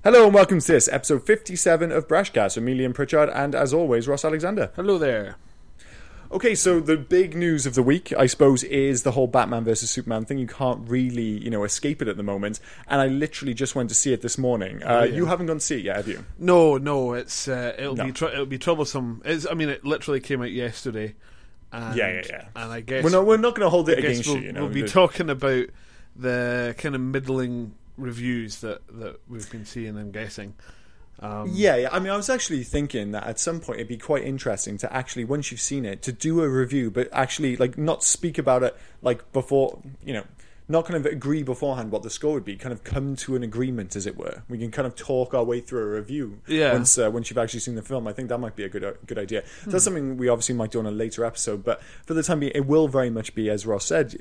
Hello and welcome to this, episode 57 of Brashcast with me, Liam Pritchard, and as always, Ross Alexander. Hello there. Okay, so the big news of the week, I suppose, is the whole Batman vs Superman thing. You can't really, escape it at the moment, and I literally just went to see it this morning. You haven't gone to see it yet, have you? No, it'll be troublesome. It literally came out yesterday. And, yeah. And I guess we're not going to hold it against you. We'll be talking about the kind of middling reviews that we've been seeing, I'm guessing. I was actually thinking that at some point it'd be quite interesting to actually, once you've seen it, to do a review, but actually not speak about it before, not kind of agree beforehand what the score would be, kind of come to an agreement, as it were. We can kind of talk our way through a review once you've actually seen the film. I think that might be a good idea. That's something we obviously might do on a later episode, but for the time being, it will very much be, as Ross said,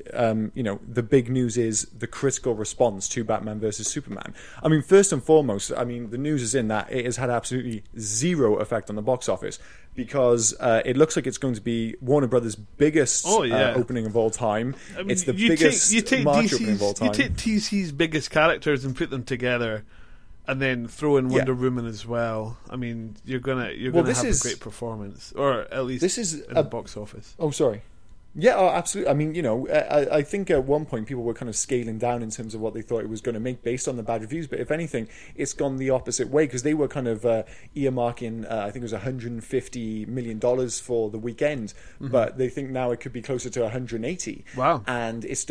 the big news is the critical response to Batman vs Superman. I mean, first and foremost, the news is in that it has had absolutely zero effect on the box office, because it looks like it's going to be Warner Brothers' biggest opening of all time. It's the biggest March opening of all time. You take DC's biggest characters and put them together, and then throw in Wonder Woman as well. I mean, you're gonna have a great performance, or at least this is in the box office. Oh, sorry. Yeah, absolutely. I mean, I think at one point people were kind of scaling down in terms of what they thought it was going to make based on the bad reviews. But if anything, it's gone the opposite way, because they were kind of earmarking, I think it was $150 million for the weekend. Mm-hmm. But they think now it could be closer to 180. Wow. And it's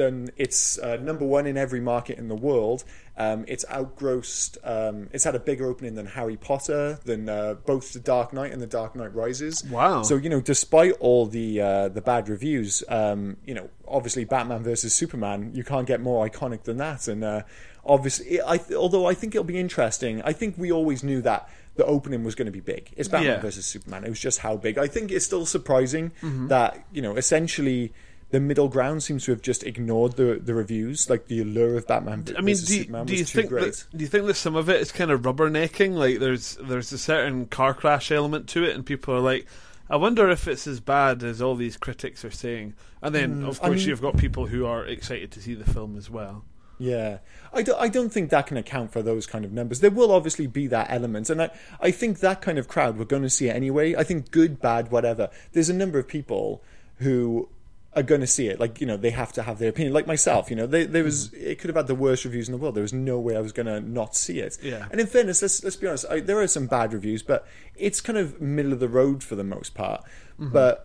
number one in every market in the world. It's outgrossed. It's had a bigger opening than Harry Potter, than both The Dark Knight and The Dark Knight Rises. Wow! So despite all the bad reviews, obviously Batman versus Superman, you can't get more iconic than that. And obviously, although I think it'll be interesting, I think we always knew that the opening was going to be big. It's Batman versus Superman. It was just how big. I think it's still surprising that essentially the middle ground seems to have just ignored the reviews, like the allure of Batman versus Superman was too great. Do you think that some of it is kind of rubbernecking? Like there's a certain car crash element to it, and people are like, I wonder if it's as bad as all these critics are saying. And then, of course, you've got people who are excited to see the film as well. Yeah, I don't think that can account for those kind of numbers. There will obviously be that element, and I think that kind of crowd, we're going to see it anyway. I think good, bad, whatever. There's a number of people who are going to see it. They have to have their opinion. Like myself, it could have had the worst reviews in the world. There was no way I was going to not see it. Yeah. And in fairness, let's be honest, there are some bad reviews, but it's kind of middle of the road for the most part. Mm-hmm. But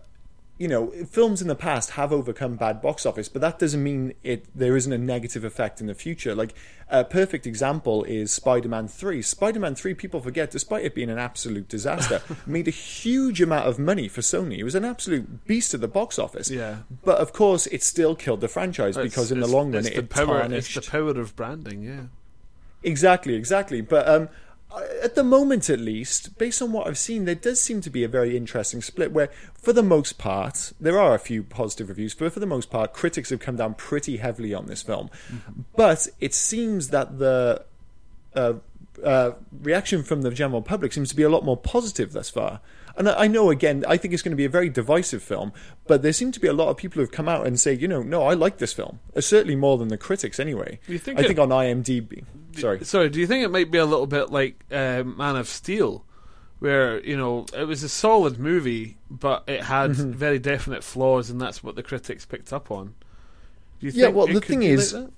films in the past have overcome bad box office, but that doesn't mean there isn't a negative effect in the future. Like, a perfect example is Spider-Man 3. Spider-Man 3, people forget, despite it being an absolute disaster, made a huge amount of money for Sony. It was an absolute beast at the box office. Yeah. But, of course, it still killed the franchise, because in the long run, it tarnished. It's the power of branding, yeah. Exactly. But at the moment, at least, based on what I've seen, there does seem to be a very interesting split where, for the most part, there are a few positive reviews, but for the most part, critics have come down pretty heavily on this film. Mm-hmm. But it seems that the reaction from the general public seems to be a lot more positive thus far. And I know, again, I think it's going to be a very divisive film, but there seem to be a lot of people who have come out and say, no, I like this film. Certainly more than the critics, anyway. I think on IMDb... Sorry, do you think it might be a little bit like Man of Steel, where, it was a solid movie, but it had very definite flaws, and that's what the critics picked up on? Do you think the thing is... Like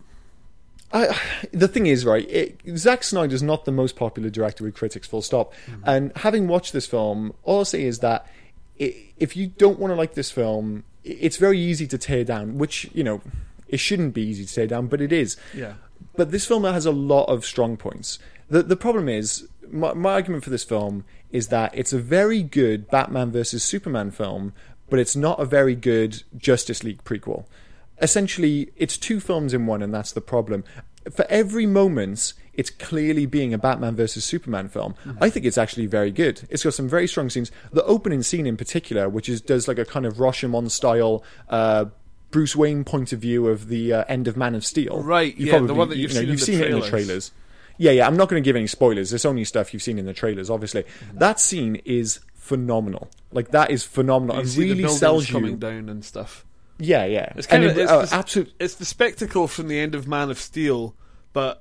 the thing is, right, Zack Snyder's not the most popular director with critics, full stop. Mm-hmm. And having watched this film, all I'll say is that if you don't want to like this film, it's very easy to tear down, which, it shouldn't be easy to tear down, but it is. Yeah. But this film has a lot of strong points. The problem is, my argument for this film is that it's a very good Batman versus Superman film, but it's not a very good Justice League prequel. Essentially, it's two films in one, and that's the problem. For every moment, it's clearly being a Batman versus Superman film. Mm-hmm. I think it's actually very good. It's got some very strong scenes. The opening scene in particular, which does like a kind of Rashomon style Bruce Wayne point of view of the end of Man of Steel. Right, the one that you've seen it in the trailers. Yeah, I'm not going to give any spoilers. It's only stuff you've seen in the trailers, obviously. Mm-hmm. That scene is phenomenal. Like, that is phenomenal. You it see really the sells you. Coming down and stuff. Yeah. It's kind of absolute. It's the spectacle from the end of Man of Steel, but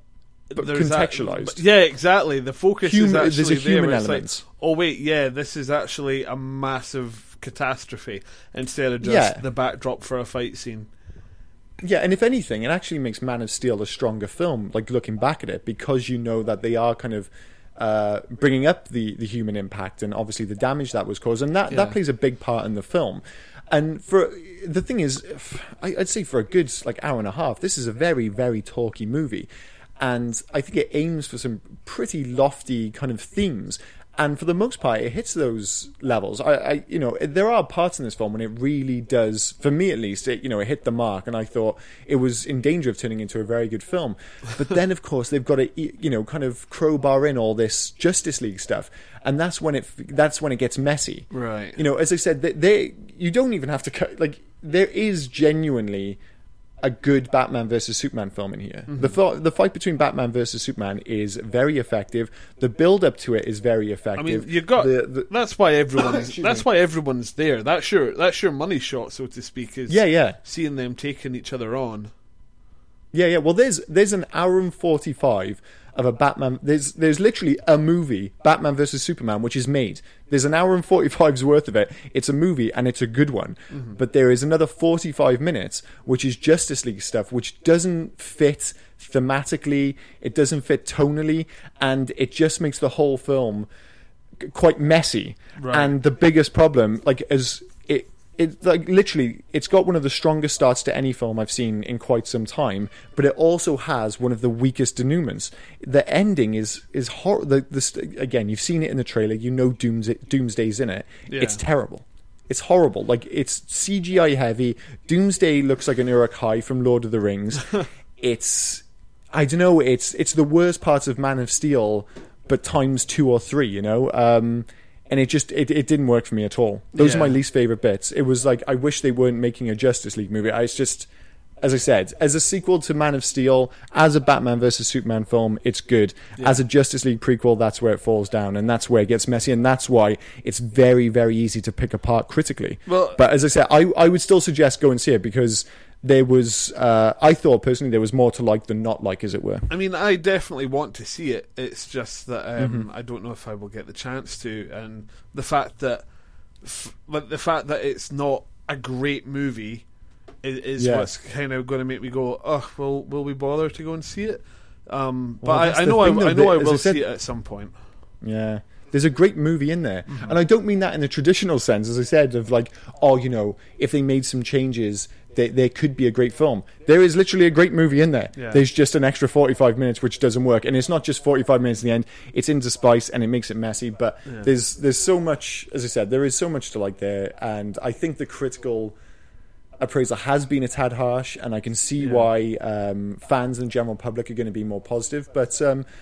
but there's contextualized. Yeah, exactly. The focus is actually there's a human there. element. Like, oh wait, yeah, this is actually a massive catastrophe instead of just the backdrop for a fight scene. Yeah, and if anything, it actually makes Man of Steel a stronger film, like looking back at it, because you know that they are kind of bringing up the human impact and obviously the damage that was caused, and that plays a big part in the film. And for the thing is, I'd say for a good like hour and a half, this is a very, very talky movie, and I think it aims for some pretty lofty kind of themes. And for the most part, it hits those levels. There are parts in this film when it really does, for me at least, it hit the mark, and I thought it was in danger of turning into a very good film. But then, of course, they've got to, kind of crowbar in all this Justice League stuff, and that's when it gets messy. Right. As I said, you don't even have to cut. Like, there is genuinely a good Batman versus Superman film in here. Mm-hmm. The fight between Batman versus Superman is very effective. The build up to it is very effective. I mean, you've got that's why everyone's there. That's your money shot, so to speak. Is seeing them taking each other on. Yeah. Well, there's an hour and 45 of a Batman. There's literally a movie, Batman versus Superman, which is made. There's an hour and 45's worth of it. It's a movie, and it's a good one. Mm-hmm. But there is another 45 minutes, which is Justice League stuff, which doesn't fit thematically, it doesn't fit tonally, and it just makes the whole film quite messy. Right. And the biggest problem, it's got one of the strongest starts to any film I've seen in quite some time, but it also has one of the weakest denouements. The ending is horrible. Again, you've seen it in the trailer. You know Doomsday's in it. Yeah. It's terrible. It's horrible. Like, it's CGI heavy. Doomsday looks like an Uruk-hai from Lord of the Rings. I don't know. It's the worst parts of Man of Steel, but times 2 or 3. And it didn't work for me at all. Those are my least favourite bits. It was like, I wish they weren't making a Justice League movie. It's just, as I said, as a sequel to Man of Steel, as a Batman versus Superman film, it's good. Yeah. As a Justice League prequel, that's where it falls down, and that's where it gets messy, and that's why it's very, very easy to pick apart critically. Well, but as I said, I would still suggest go and see it, because there was, I thought personally, there was more to like than not like, as it were. I mean, I definitely want to see it. It's just that I don't know if I will get the chance to, and the fact that it's not a great movie is what's kind of going to make me go, oh, will we bother to go and see it? But I know I will see it at some point. Yeah. There's a great movie in there. Mm-hmm. And I don't mean that in the traditional sense, as I said, of like, if they made some changes, there could be a great film. There is literally a great movie in there. Yeah. There's just an extra 45 minutes which doesn't work. And it's not just 45 minutes in the end. It's interspiced and it makes it messy. But there's so much, as I said, there is so much to like there. And I think the critical appraisal has been a tad harsh. And I can see why fans and general public are going to be more positive. But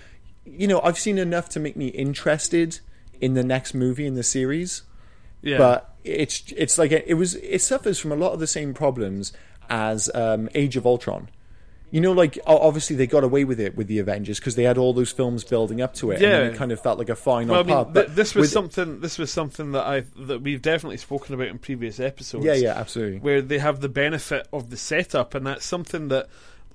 I've seen enough to make me interested in the next movie in the series. Yeah. But it's like it suffers from a lot of the same problems as Age of Ultron. Obviously they got away with it with the Avengers because they had all those films building up to it, and it kind of felt like a final part. But this was something that we've definitely spoken about in previous episodes. Yeah, absolutely. Where they have the benefit of the setup, and that's something that.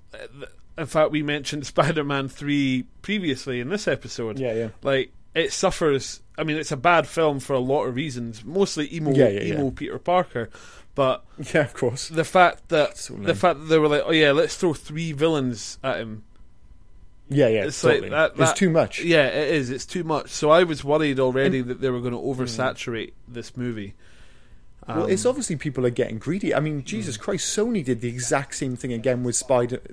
In fact, we mentioned Spider-Man 3 previously in this episode. Yeah. Like, it suffers. I mean, it's a bad film for a lot of reasons, mostly emo Peter Parker. But yeah, of course, the fact that they were like, oh yeah, let's throw 3 villains at him. Yeah, it's totally. Like it's too much. Yeah, it is. It's too much. So I was worried already that they were going to oversaturate this movie. Well, it's obviously people are getting greedy. I mean, Jesus Christ, Sony did the exact same thing again with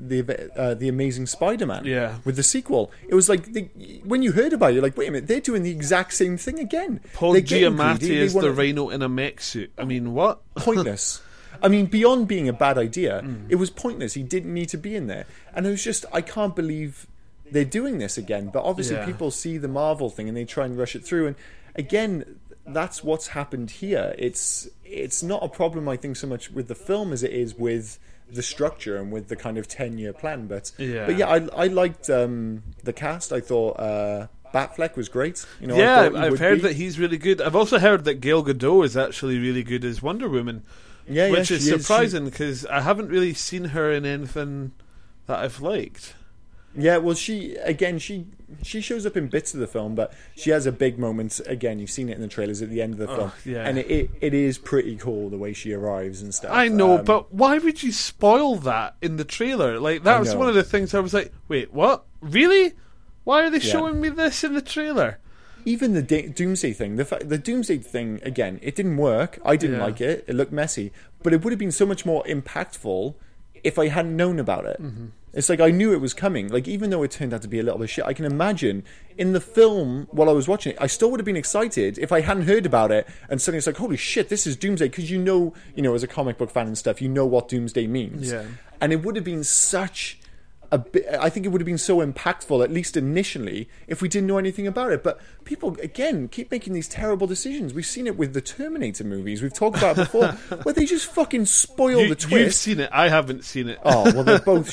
the Amazing Spider-Man. Yeah. With the sequel. It was like, when you heard about it, you're like, wait a minute, they're doing the exact same thing again. Paul Giamatti is the Rhino in a mech suit. I mean, what? Pointless. I mean, beyond being a bad idea, it was pointless. He didn't need to be in there. And it was just, I can't believe they're doing this again. But obviously people see the Marvel thing and they try and rush it through. And again, that's what's happened here. It's not a problem, I think, so much with the film as it is with the structure and with the kind of 10-year plan. But I liked the cast. I thought Batfleck was great. I've heard that he's really good. I've also heard that Gal Gadot is actually really good as Wonder Woman, which is surprising because I haven't really seen her in anything that I've liked. Yeah, well, she shows up in bits of the film, but she has a big moment. Again, you've seen it in the trailers at the end of the film, and it is pretty cool the way she arrives and stuff. I know, but why would you spoil that in the trailer? Like, that was one of the things I was like, wait, what? Really? Why are they showing me this in the trailer? Even the Doomsday thing, the Doomsday thing, again, it didn't work. I didn't like it. It looked messy, but it would have been so much more impactful if I hadn't known about it. Mm-hmm. It's like I knew it was coming. Like, even though it turned out to be a little bit shit, I can imagine in the film while I was watching it, I still would have been excited if I hadn't heard about it. And suddenly it's like, holy shit, this is Doomsday, because you know, as a comic book fan and stuff, you know what Doomsday means. Yeah. And it would have been such I think it would have been so impactful, at least initially, if we didn't know anything about it. But people, again, keep making these terrible decisions. We've seen it with the Terminator movies. We've talked about it before, where they just fucking spoil the twist. You've seen it. I haven't seen it. Oh, well, they're both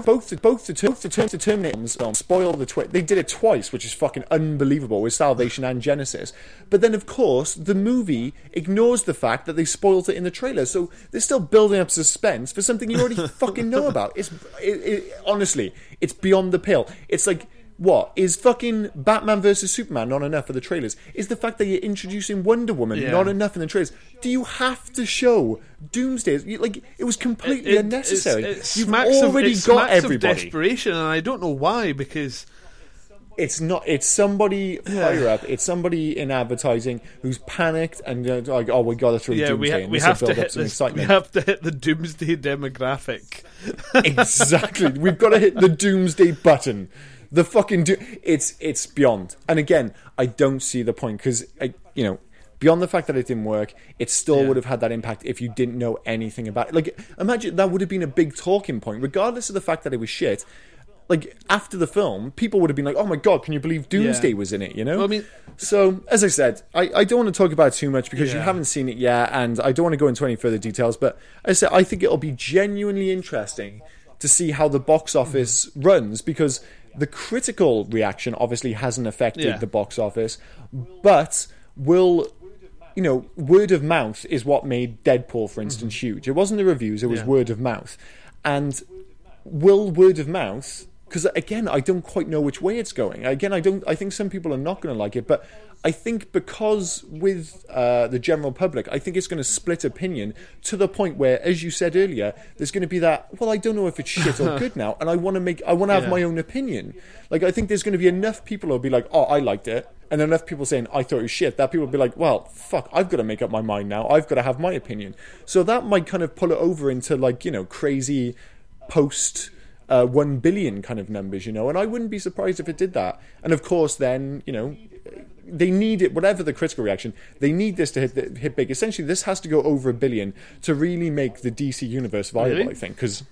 the Terminator films spoil the twist. They did it twice, which is fucking unbelievable, with Salvation and Genesis. But then, of course, the movie ignores the fact that they spoiled it in the trailer. So they're still building up suspense for something you already fucking know about. Honestly, it's beyond the pale. It's like, what? Is fucking Batman versus Superman not enough for the trailers? Is the fact that you're introducing Wonder Woman not enough in the trailers? Do you have to show Doomsday? Like, it was completely unnecessary. You've already got everybody. Of desperation, and I don't know why, because... It's not. It's somebody higher up. It's somebody in advertising who's panicked and like, oh, we got to throw Doomsday. We have to hit the Doomsday demographic. Exactly. We've got to hit the Doomsday button. The fucking it's beyond. And again, I don't see the point, because beyond the fact that it didn't work, it still would have had that impact if you didn't know anything about it. Like, imagine that would have been a big talking point, regardless of the fact that it was shit. Like, after the film, people would have been like, oh my god, can you believe Doomsday was in it, Well, I mean, so, as I said, I don't want to talk about it too much because you haven't seen it yet, and I don't want to go into any further details, but as I said, I think it'll be genuinely interesting to see how the box office runs, because the critical reaction obviously hasn't affected the box office, but word of mouth is what made Deadpool, for instance, huge. It wasn't the reviews, it was word of mouth. And will word of mouth... Because, again, I don't quite know which way it's going. Again, I think some people are not going to like it, but I think because with the general public, I think it's going to split opinion to the point where, as you said earlier, there's going to be that, well, I don't know if it's shit or good now, and I want to have my own opinion. Like, I think there's going to be enough people who'll be like, oh, I liked it, and enough people saying, I thought it was shit, that people will be like, well, fuck, I've got to make up my mind now. I've got to have my opinion. So that might kind of pull it over into, like, crazy post... 1 billion kind of numbers, and I wouldn't be surprised if it did that. And of course, then, they need it, whatever the critical reaction, they need this to hit big. Essentially, this has to go over 1 billion to really make the DC universe viable, really? I think, because,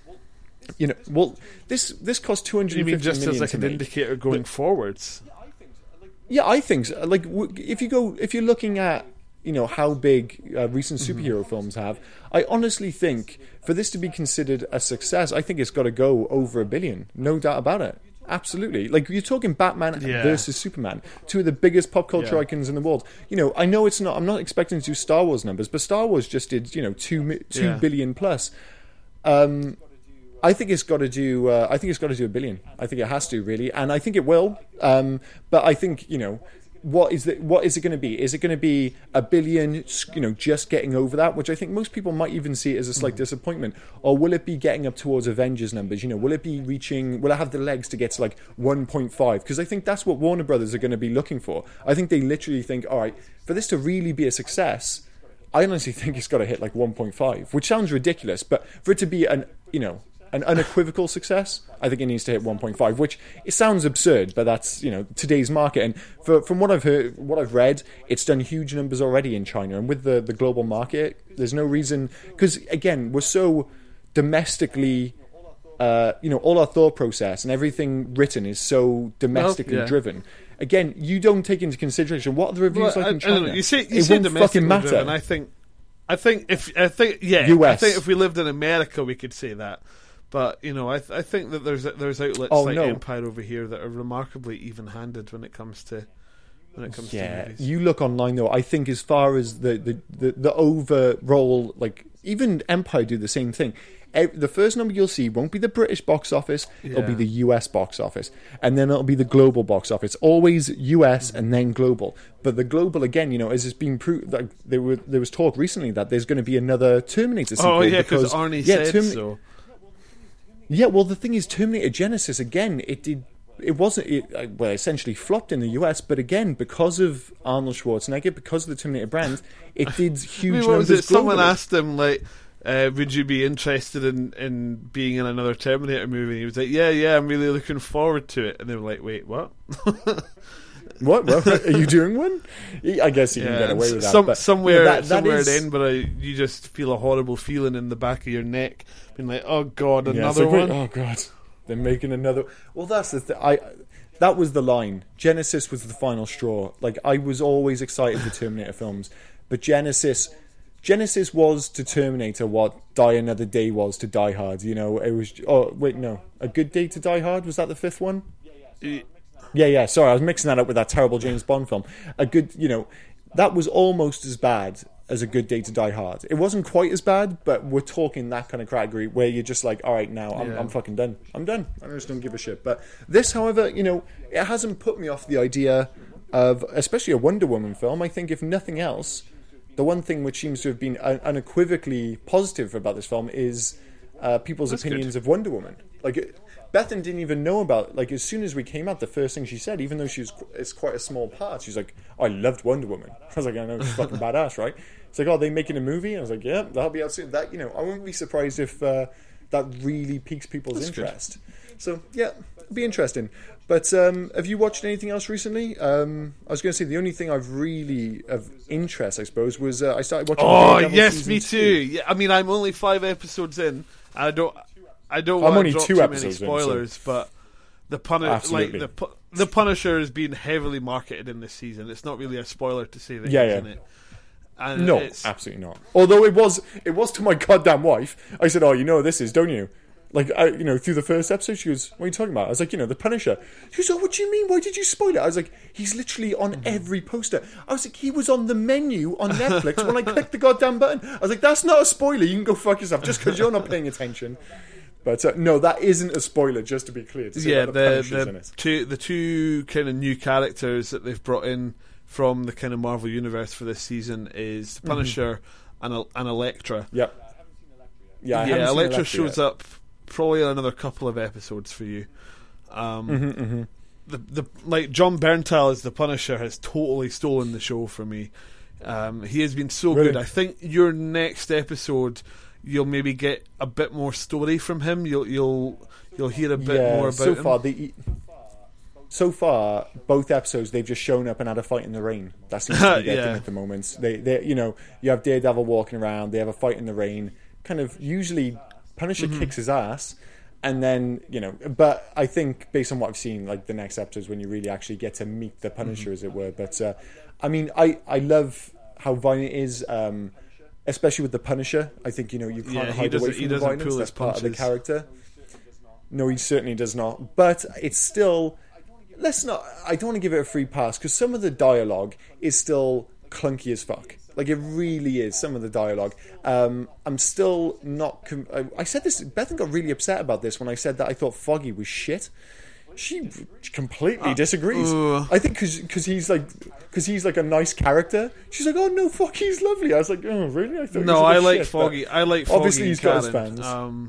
this cost 250 million. You mean just as like an indicator going forwards? Yeah, I think so. Like, if you're looking at, how big recent superhero films have, I honestly think for this to be considered a success, I think it's got to go over 1 billion. No doubt about it. Absolutely. Like, you're talking Batman versus Superman, two of the biggest pop culture icons in the world. I know it's not, I'm not expecting to do Star Wars numbers, but Star Wars just did, 2 billion plus. I think it's got to do 1 billion. I think it has to, really, and I think it will. But I think, what is it going to be? Is it going to be 1 billion, just getting over that, which I think most people might even see it as a slight disappointment, or will it be getting up towards Avengers numbers? Will it have the legs to get to like 1.5? Because I think that's what Warner Brothers are going to be looking for. I think they literally think, all right, for this to really be a success, I honestly think it's got to hit like 1.5, which sounds ridiculous, but for it to be an unequivocal success, I think it needs to hit 1.5, which it sounds absurd, but that's today's market. And from what I've heard, what I've read, it's done huge numbers already in China, and with the global market, there's no reason, because again, we're so domestically, all our thought process and everything written is so domestically driven. Again, you don't take into consideration what are the reviews like in China. You say domestically driven. I think US. I think if we lived in America, we could say that. But I think that there's outlets Empire over here that are remarkably even-handed when it comes to to movies. You look online though. I think as far as the overall like even Empire do the same thing. The first number you'll see won't be the British box office, it'll be the US box office. And then it'll be the global box office. Always US and then global. But the global, again, as it's been proved, like there was talk recently that there's going to be another Terminator sequel. Oh, yeah, because Arnie said so. Yeah, well, the thing is, Terminator Genesis, again, it essentially flopped in the US, but again, because of Arnold Schwarzenegger, because of the Terminator brand, it did huge what numbers was it? globally. Someone asked him, like, would you be interested in being in another Terminator movie? He was like, yeah, I'm really looking forward to it. And they were like, wait, what? What? Are you doing one? I guess you can get away with that. Somewhere in Edinburgh, you just feel a horrible feeling in the back of your neck, being like, oh God, another one? Oh God, they're making another. Well, that's the thing. That was the line. Genesis was the final straw. Like, I was always excited for Terminator films, but Genesis was to Terminator what Die Another Day was to Die Hard. It was. Oh wait, no, A Good Day to Die Hard, was that the fifth one? Yeah. Sorry, I was mixing that up with that terrible James Bond film. That was almost as bad as A Good Day to Die Hard. It wasn't quite as bad, but we're talking that kind of category where you're just like, all right, now I'm fucking done. I'm done. I just don't give a shit. But this, however, it hasn't put me off the idea of, especially a Wonder Woman film. I think if nothing else, the one thing which seems to have been unequivocally positive about this film is people's opinions of Wonder Woman. Like, Bethan didn't even know about, like, as soon as we came out, the first thing she said, even though it's quite a small part, she's like, I loved Wonder Woman. I was like, I know, she's fucking badass, right? It's like, they making a movie? I was like, yeah, that'll be out soon. That, I wouldn't be surprised if that really piques people's interest. Good. So, yeah, it'll be interesting. But have you watched anything else recently? I was going to say, the only thing I've really, of interest, I suppose, was I started watching Daredevil yes, me too. Yeah, I mean, I'm only 5 episodes in. I don't want to drop too many spoilers, but the Punisher is being heavily marketed in this season. It's not really a spoiler to say that he's in it. And no, absolutely not. Although it was to my goddamn wife. I said, "Oh, you know what this is, don't you?" Like, through the first episode, she goes, "What are you talking about?" I was like, the Punisher. She goes, "Oh, what do you mean? Why did you spoil it?" I was like, "He's literally on every poster." I was like, "He was on the menu on Netflix when I clicked the goddamn button." I was like, "That's not a spoiler. You can go fuck yourself just because you're not paying attention." But no, that isn't a spoiler, just to be clear. The two kind of new characters that they've brought in from the kind of Marvel universe for this season is Punisher and Elektra. Yep. Yeah, Elektra shows up probably in another couple of episodes for you. Like John Berntal as the Punisher has totally stolen the show for me. He has been so good. I think your next episode, you'll maybe get a bit more story from him. You'll hear a bit more about him. So far, both episodes they've just shown up and had a fight in the rain. That seems to be their thing at the moment. They you have Daredevil walking around. They have a fight in the rain. Kind of usually, Punisher kicks his ass, and then But I think based on what I've seen, like the next episodes when you really actually get to meet the Punisher, as it were. But I mean, I love how violent it is. Especially with the Punisher, I think you can't hide away from the violence. That's part of the character. No, he certainly does not. But it's still. I don't want to give it a free pass because some of the dialogue is still clunky as fuck. Like, it really is. Some of the dialogue. I'm still not. I said this. Bethan got really upset about this when I said that I thought Foggy was shit. She completely disagrees. I think because he's like a nice character. She's like, oh no, Foggy's lovely. I was like, oh really? I thought I like Foggy. I like Foggy. Obviously, he's got his fans.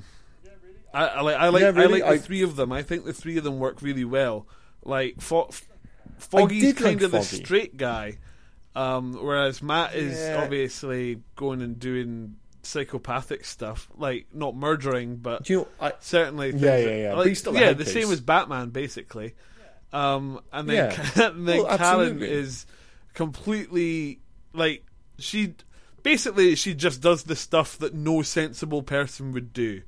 I like the three of them. I think the three of them work really well. Like Foggy's kind of the straight guy, whereas Matt is obviously going and doing psychopathic stuff, like not murdering, but certainly the same as Batman, basically. And then Karen is completely like she just does the stuff that no sensible person would do.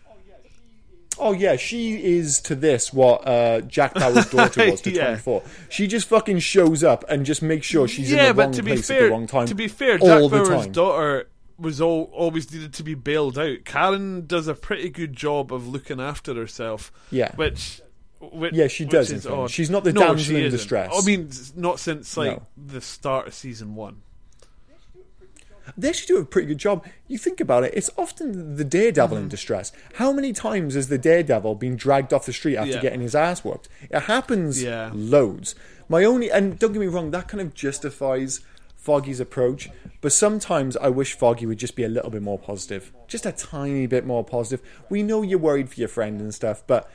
Oh yeah, she is to this what Jack Bauer's daughter was to 24. She just fucking shows up and just makes sure she's in the wrong place at the wrong time. To be fair, Jack Bauer's daughter was always needed to be bailed out. Karen does a pretty good job of looking after herself. Yeah, which she does. She's not the damsel in distress. I mean, not since the start of season 1. They actually do a pretty good job. You think about it, it's often the Daredevil in distress. How many times has the Daredevil been dragged off the street after getting his ass whooped? It happens loads. And don't get me wrong, that kind of justifies Foggy's approach, but sometimes I wish Foggy would just be a little bit more positive. Just a tiny bit more positive. We know you're worried for your friend and stuff, but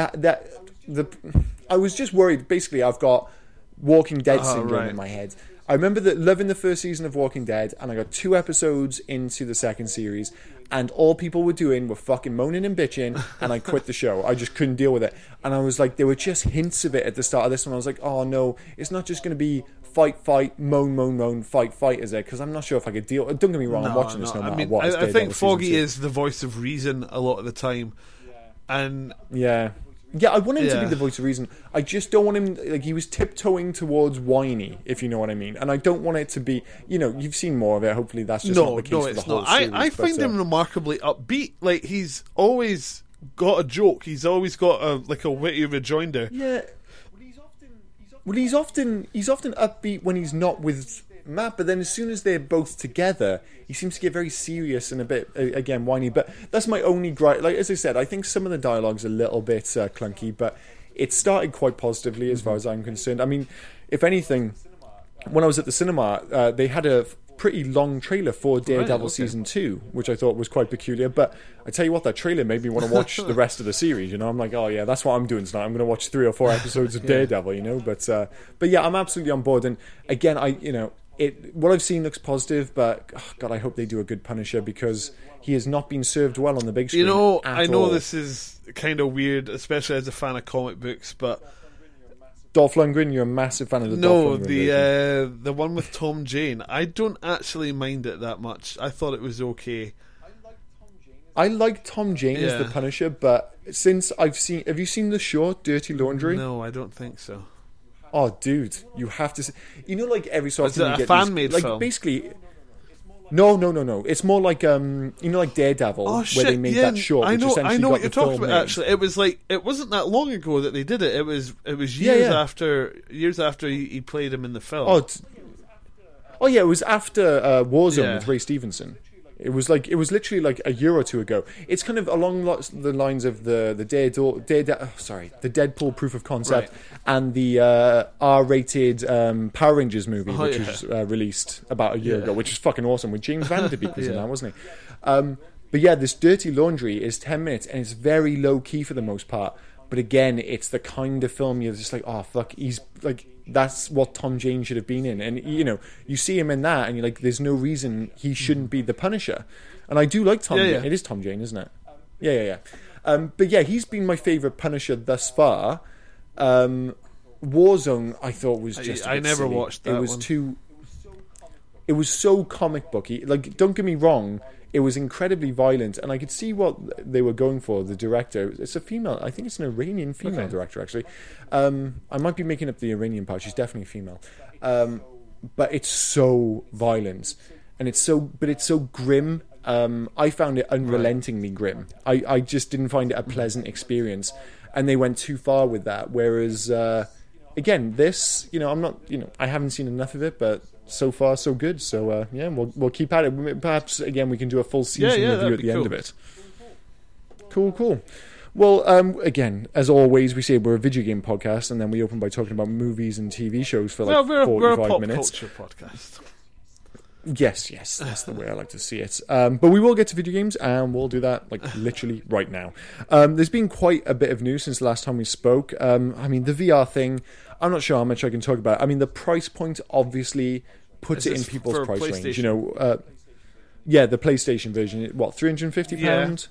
I was just worried. Basically, I've got Walking Dead syndrome in my head. I remember loving the first season of Walking Dead, and I got 2 episodes into the second series, and all people were doing were fucking moaning and bitching, and I quit the show. I just couldn't deal with it. And I was like, there were just hints of it at the start of this one. I was like, oh no, it's not just going to be fight, moan, fight, is it? Because I'm not sure if I could deal. Don't get me wrong, I'm watching this no matter what. I think Foggy is the voice of reason a lot of the time. And I want him to be the voice of reason. I just don't want him, like, he was tiptoeing towards whiny, if you know what I mean. And I don't want it to be, you've seen more of it. Hopefully that's just not the case for the whole series. I find him remarkably upbeat. Like, he's always got a joke. He's always got a witty rejoinder. Yeah. Well, he's often upbeat when he's not with Matt, but then as soon as they're both together, he seems to get very serious and a bit, again, whiny. But that's my only gripe. Like, as I said, I think some of the dialogue's a little bit clunky, but it started quite positively as far as I'm concerned. I mean, if anything, when I was at the cinema, they had a pretty long trailer for Daredevil Season 2, which I thought was quite peculiar. But I tell you what, that trailer made me want to watch the rest of the series. I'm like, oh yeah, that's what I'm doing tonight. I'm going to watch 3 or 4 episodes of Daredevil. But yeah, I'm absolutely on board. And again, what I've seen looks positive, but God, I hope they do a good Punisher, because he has not been served well on the big screen. I know this is kind of weird, especially as a fan of comic books, but Dolph Lundgren, you're a massive fan of the Dolph Lundgren the one with Tom Jane. I don't actually mind it that much. I thought it was okay. I like Tom Jane as the Punisher, but since have you seen the show Dirty Laundry? No, I don't think so. Oh, dude, you have to see. Like every so often you get fan-made film? Basically, no. It's more like like Daredevil, where they made that short. I know what you're talking about. Actually, it was like, it wasn't that long ago that they did it. It was years after he played him in the film. Oh yeah, it was after Warzone with Ray Stevenson. It was literally like a year or 2 ago. It's kind of along the lines of the Deadpool proof of concept and the R-rated Power Rangers movie, which was released about a year ago, which is fucking awesome. With James Van Der Beek was in that, wasn't he? But yeah, this Dirty Laundry is 10 minutes and it's very low key for the most part. But again, it's the kind of film you're just like, oh fuck, he's like, that's what Tom Jane should have been in. And you see him in that and you're like, there's no reason he shouldn't be the Punisher. And I do like Tom Jane. It is Tom Jane, isn't it? Yeah. But yeah, he's been my favourite Punisher thus far. Warzone, I thought was just I never silly. watched that. It was so comic booky. Like, don't get me wrong, it was incredibly violent, and I could see what they were going for. The director, it's a female. I think it's an Iranian female director, actually. I might be making up the Iranian part. She's definitely female. But it's so violent, and it's so grim. I found it unrelentingly grim. I just didn't find it a pleasant experience, and they went too far with that. Whereas, again, this, I'm not, I haven't seen enough of it, but so far so good. So we'll keep at it. Perhaps again we can do a full season review at the end of it. Cool. Well, again, as always, we say we're a video game podcast, and then we open by talking about movies and TV shows for 45 we're a pop minutes. Culture podcast. Yes, that's the way I like to see it. But we will get to video games, and we'll do that literally right now. There's been quite a bit of news since the last time we spoke. I mean, the VR thing, I'm not sure how much I can talk about. I mean, the price point obviously puts it in people's price range. The PlayStation version, what, £350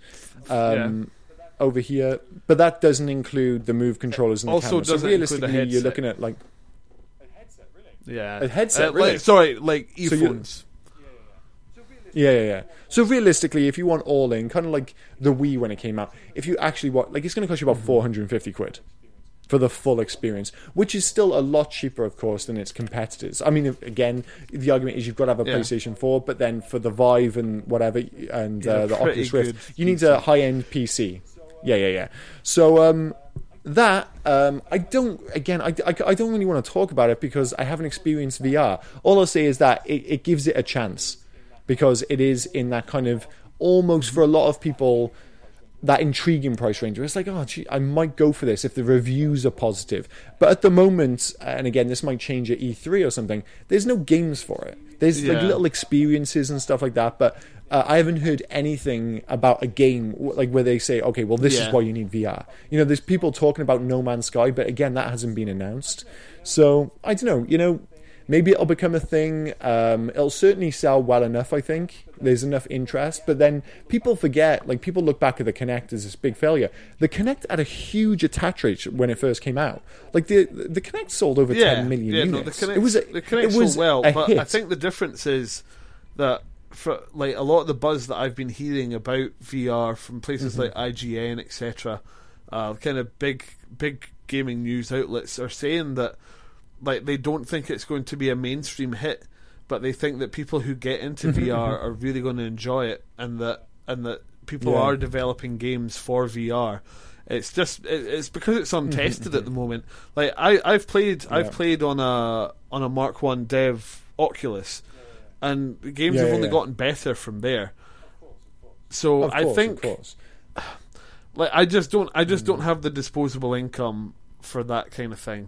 over here, but that doesn't include the Move controllers and the camera. So realistically, you're looking at a headset, really? Like earphones. Yeah. So realistically, if you want all in, kind of like the Wii when it came out, if you actually want, it's going to cost you about £450 for the full experience, which is still a lot cheaper, of course, than its competitors. I mean, again, the argument is you've got to have a PlayStation 4, but then for the Vive and whatever, and the Oculus Rift, you need a high-end PC. Yeah. So that I don't really want to talk about it because I haven't experienced VR. All I'll say is that it gives it a chance. because it is in that kind of almost for a lot of people that intriguing price range where it's like, oh gee, I might go for this if the reviews are positive. But at the moment, and again this might change at E3 or something, there's no games for it. There's like little experiences and stuff like that, but I haven't heard anything about a game like where they say, okay, well this is why you need VR. You know, there's people talking about No Man's Sky, but again that hasn't been announced. So I don't know, you know, maybe it'll become a thing. It'll certainly sell well enough, I think. There's enough interest. But then people forget, like people look back at the Kinect as this big failure. The Kinect had a huge attach rate when it first came out. Like the Kinect sold over 10 million units. The Kinect sold well, but hit. I think the difference is that for like a lot of the buzz that I've been hearing about VR from places like IGN, etc., kind of big gaming news outlets are saying that like they don't think it's going to be a mainstream hit, but they think that people who get into VR are really going to enjoy it, and that people are developing games for VR. It's just it's because it's untested at the moment. Like I've played on a Mark 1 Dev Oculus, and the games have only gotten better from there. So I think like I just don't have the disposable income for that kind of thing.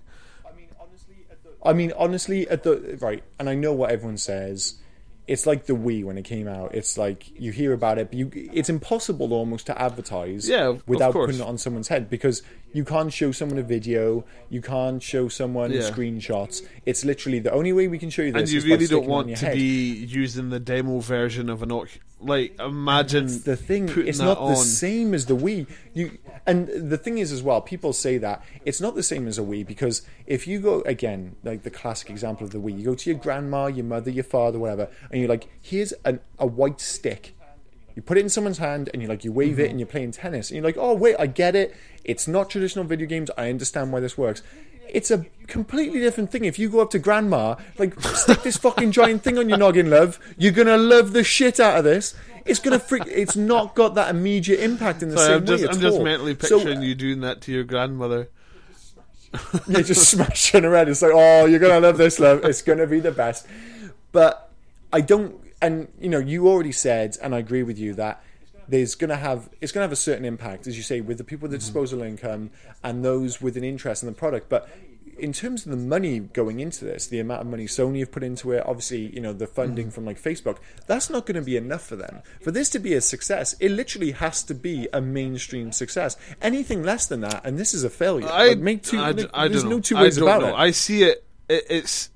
I mean, honestly, and I know what everyone says. It's like the Wii when it came out. It's like you hear about it, but it's impossible almost to advertise without putting it on someone's head, because you can't show someone a video, you can't show someone screenshots. It's literally the only way we can show you this. And you really don't want to be using the demo version of an like imagine that's the thing. It's not the same as the Wii. And the thing is as well, people say that it's not the same as a Wii, because if you go, again, like the classic example of the Wii, you go to your grandma, your mother, your father, whatever, and you're like, here's a white stick. You put it in someone's hand and you wave it and you're playing tennis. And you're like, oh wait, I get it. It's not traditional video games. I understand why this works. It's a completely different thing. If you go up to grandma, like, stick this fucking giant thing on your noggin, love. You're gonna love the shit out of this. It's gonna it's not got that immediate impact in the same way at all. I'm just mentally picturing you doing that to your grandmother. Yeah, just smashing her head. It's like, oh, you're gonna love this, love. It's gonna be the best. But I don't, and you know, you already said, and I agree with you, that it's gonna have a certain impact, as you say, with the people with the disposable income and those with an interest in the product. But in terms of the money going into this, the amount of money Sony have put into it, obviously, you know, the funding from like Facebook, that's not going to be enough for them. For this to be a success, it literally has to be a mainstream success. Anything less than that, and this is a failure. There's no two ways about it. I see it. It's.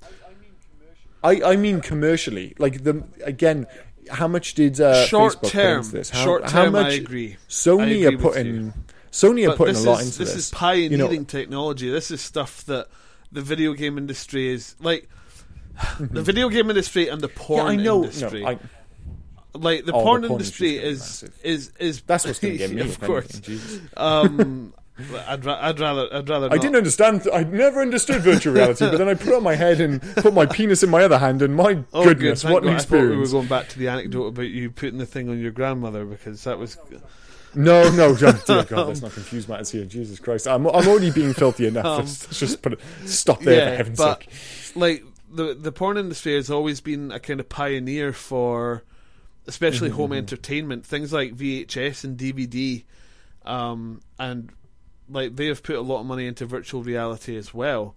I mean commercially, like how much did Facebook put into this? How much? I agree. Sony are putting a lot into this. This is pioneering technology. This is stuff that the video game industry is like. The video game industry and the porn industry. Like the porn industry is that's what's going to get me, of course. I'd rather. Not. I didn't understand. I never understood virtual reality, but then I put it on my head and put my penis in my other hand, and my goodness, what an experience! I thought we were going back to the anecdote about you putting the thing on your grandmother, because that was. No, dear God, let's not confuse matters here. Jesus Christ, I'm already being filthy enough. Let's just stop there, for heaven's sake. Like the porn industry has always been a kind of pioneer for, especially home entertainment, things like VHS and DVD, and like they have put a lot of money into virtual reality as well.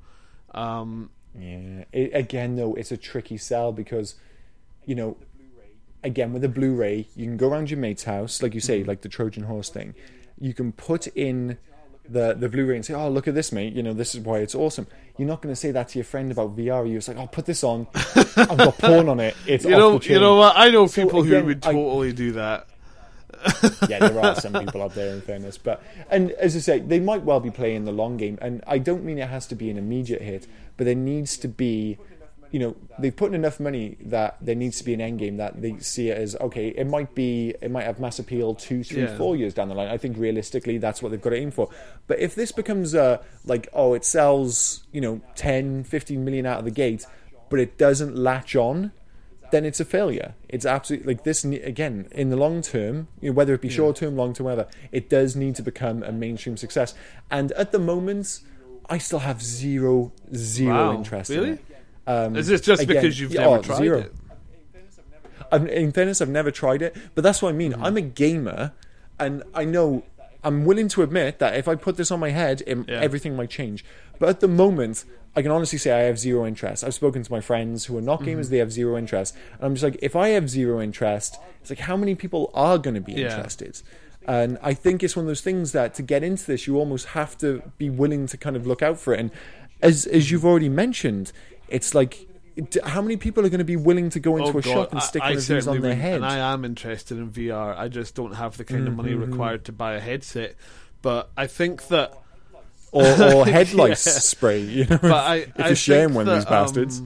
Again, though, it's a tricky sell because, you know, again with the Blu-ray, you can go around your mate's house, like you say, like the Trojan horse thing. You can put in the Blu-ray and say, "Oh, look at this, mate. You know, this is why it's awesome." You're not going to say that to your friend about VR. You're just like, "Oh, put this on. I've got porn on it. It's off the chain." You know what? I know people who would totally do that. Yeah, there are some people out there, in fairness, and as I say, they might well be playing the long game, and I don't mean it has to be an immediate hit, but there needs to be, you know, they've put in enough money that there needs to be an end game that they see it as, okay, it might have mass appeal 2, 3, 4 years down the line. I think realistically that's what they've got to aim for. But if this becomes it sells, you know, 10, 15 million out of the gate, but it doesn't latch on, then it's a failure. It's absolutely, like, this, again, in the long term, you know, whether it be short term, long term, whatever, it does need to become a mainstream success. And at the moment, I still have zero interest in it. Is this just because you've never tried it? In fairness, I've never tried it, but that's what I mean. I'm a gamer, and I know I'm willing to admit that if I put this on my head, everything might change. But at the moment, I can honestly say I have zero interest. I've spoken to my friends who are not gamers; they have zero interest, and I'm just like, if I have zero interest, it's like, how many people are going to be interested? And I think it's one of those things that to get into this, you almost have to be willing to kind of look out for it. And as you've already mentioned, it's like, how many people are going to be willing to go into a shop and stick one of these on their head? And I am interested in VR. I just don't have the kind of money required to buy a headset. But I think that... Or head lice spray, you know, but if you're sharing one of these bastards.